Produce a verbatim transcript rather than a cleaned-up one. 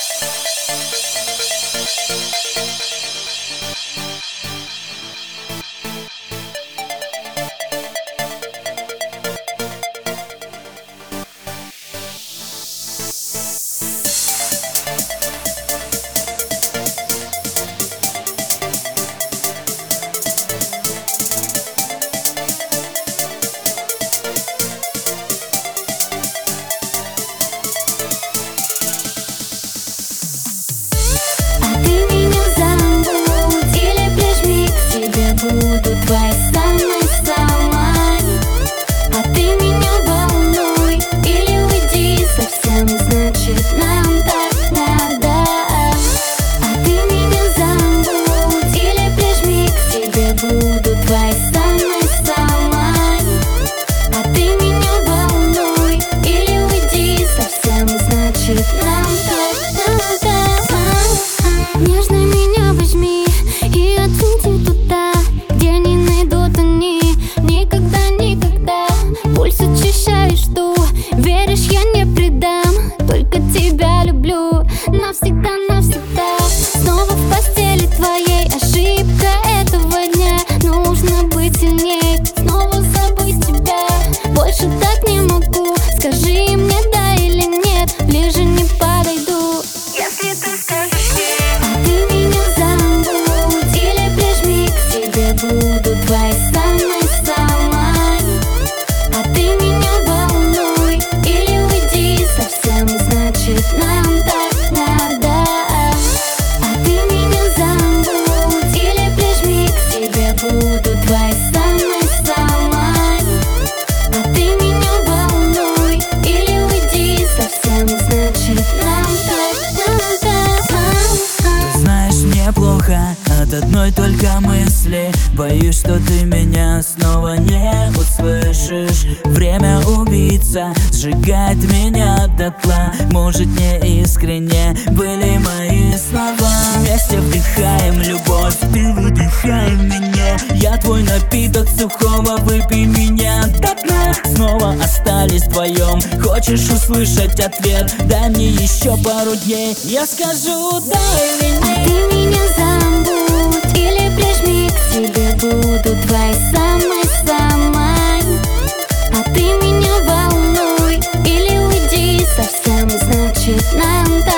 Буду твоей самой-самой. А ты меня волнуй или уйди совсем, значит нам так надо. А ты меня забудь или прижми к себе, буду твоей самой-самой. А ты меня волнуй или уйди совсем, значит нам так надо. Нежно меня возьми и отведи туда, где не найдут они никогда, никогда. Пульс очищаю, жду, веришь, я не предам. Только тебя люблю навсегда, навсегда. Снова в постели твоей, ошибка этого дня. Нужно быть сильней, снова забыть тебя. Больше так не могу, скажи мне да или нет, ближе не подойду, если ты скажешь нет. А ты меня забудь или прижми к себе, буду твоей самой-самой. А ты меня волнуй или уйди совсем, значит нам так надо. А ты меня забудь или прижми к себе, буду твоей самой-самой. А ты меня волнуй или уйди совсем, значит нам так надо. Знаешь, мне плохо от одной только мысли. Боюсь, что ты меня снова не услышишь. Время убийца сжигает меня дотла. Может, не искренне были мои слова. Вместе вдыхаем любовь, ты выдыхай меня. Я твой напиток сухого, выпей меня до дна. Снова остались вдвоем, хочешь услышать ответ? Дай мне еще пару дней, я скажу да или нет. А ты меня забудь или прижми к себе, буду твоей самой-самой. А ты меня волнуй или уйди совсем, значит нам так